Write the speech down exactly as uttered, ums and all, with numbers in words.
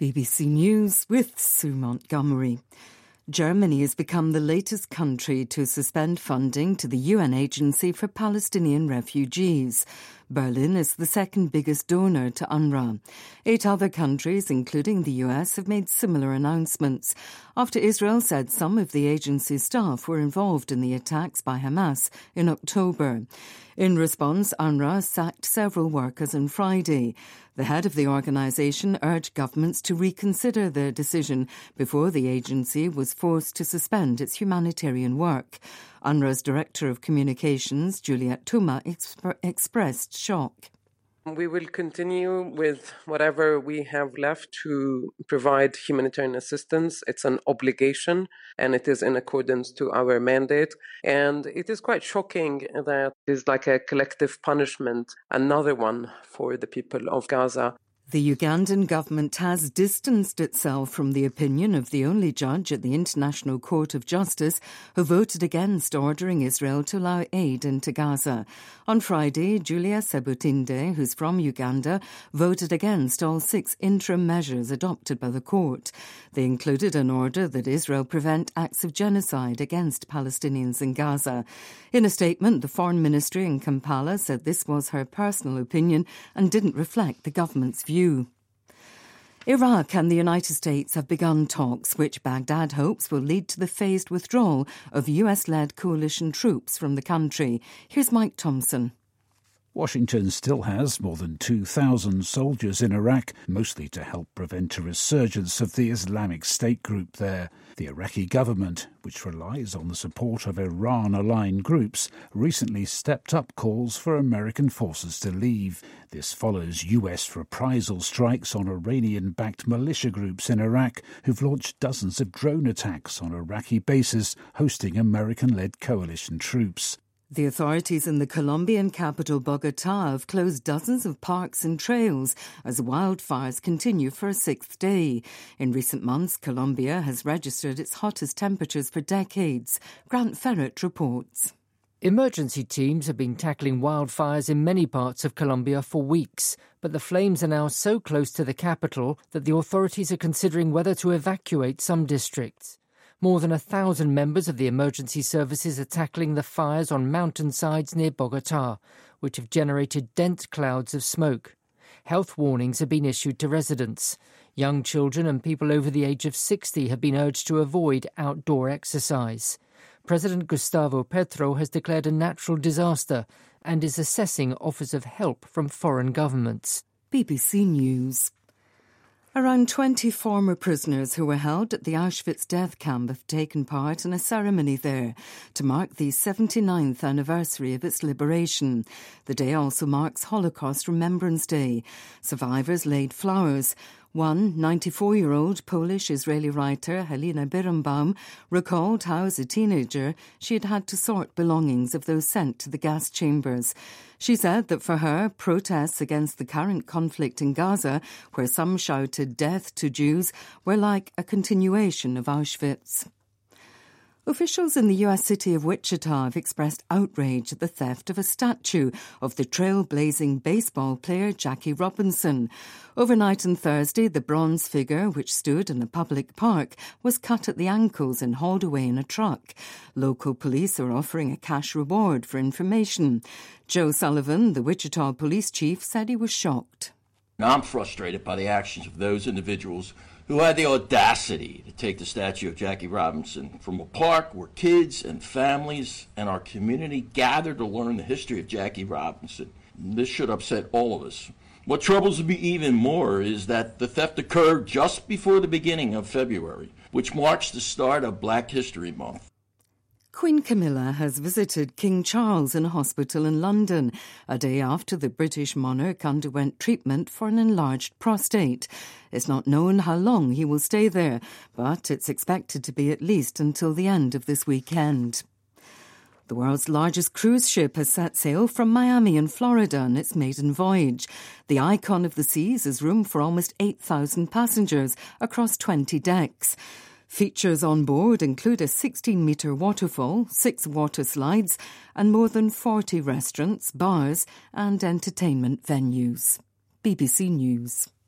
B B C News with Sue Montgomery. Germany has become the latest country to suspend funding to the U N Agency for Palestinian Refugees. Berlin is the second biggest donor to UNRWA. Eight other countries, including the U S, have made similar announcements after Israel said some of the agency's staff were involved in the attacks by Hamas in October. In response, UNRWA sacked several workers on Friday. The head of the organisation urged governments to reconsider their decision before the agency was forced to suspend its humanitarian work. UNRWA's Director of Communications, Juliette Thuma, exp- expressed shock. We will continue with whatever we have left to provide humanitarian assistance. It's an obligation and it is in accordance to our mandate. And it is quite shocking that it is like a collective punishment, another one for the people of Gaza. The Ugandan government has distanced itself from the opinion of the only judge at the International Court of Justice who voted against ordering Israel to allow aid into Gaza. On Friday, Julia Sebutinde, who's from Uganda, voted against all six interim measures adopted by the court. They included an order that Israel prevent acts of genocide against Palestinians in Gaza. In a statement, the Foreign Ministry in Kampala said this was her personal opinion and didn't reflect the government's view. Iraq and the United States have begun talks which Baghdad hopes will lead to the phased withdrawal of U S-led coalition troops from the country. Here's Mike Thompson. Washington still has more than two thousand soldiers in Iraq, mostly to help prevent a resurgence of the Islamic State group there. The Iraqi government, which relies on the support of Iran-aligned groups, recently stepped up calls for American forces to leave. This follows U S reprisal strikes on Iranian-backed militia groups in Iraq, who've launched dozens of drone attacks on Iraqi bases hosting American-led coalition troops. The authorities in the Colombian capital Bogotá have closed dozens of parks and trails as wildfires continue for a sixth day. In recent months, Colombia has registered its hottest temperatures for decades. Grant Ferret reports. Emergency teams have been tackling wildfires in many parts of Colombia for weeks, but the flames are now so close to the capital that the authorities are considering whether to evacuate some districts. More than a thousand members of the emergency services are tackling the fires on mountainsides near Bogotá, which have generated dense clouds of smoke. Health warnings have been issued to residents. Young children and people over the age of sixty have been urged to avoid outdoor exercise. President Gustavo Petro has declared a natural disaster and is assessing offers of help from foreign governments. B B C News. Around twenty former prisoners who were held at the Auschwitz death camp have taken part in a ceremony there to mark the seventy-ninth anniversary of its liberation. The day also marks Holocaust Remembrance Day. Survivors laid flowers. One ninety-four-year-old Polish-Israeli writer, Helena Birnbaum, recalled how as a teenager she had had to sort belongings of those sent to the gas chambers. She said that for her, protests against the current conflict in Gaza, where some shouted death to Jews, were like a continuation of Auschwitz. Officials in the U S city of Wichita have expressed outrage at the theft of a statue of the trailblazing baseball player Jackie Robinson. Overnight on Thursday, the bronze figure, which stood in a public park, was cut at the ankles and hauled away in a truck. Local police are offering a cash reward for information. Joe Sullivan, the Wichita police chief, said he was shocked. I'm frustrated by the actions of those individuals who had the audacity to take the statue of Jackie Robinson from a park where kids and families and our community gathered to learn the history of Jackie Robinson. This should upset all of us. What troubles me even more is that the theft occurred just before the beginning of February, which marks the start of Black History Month. Queen Camilla has visited King Charles in a hospital in London, a day after the British monarch underwent treatment for an enlarged prostate. It's not known how long he will stay there, but it's expected to be at least until the end of this weekend. The world's largest cruise ship has set sail from Miami in Florida on its maiden voyage. The Icon of the Seas has room for almost eight thousand passengers across twenty decks. Features on board include a sixteen-metre waterfall, six water slides, and more than forty restaurants, bars and entertainment venues. B B C News.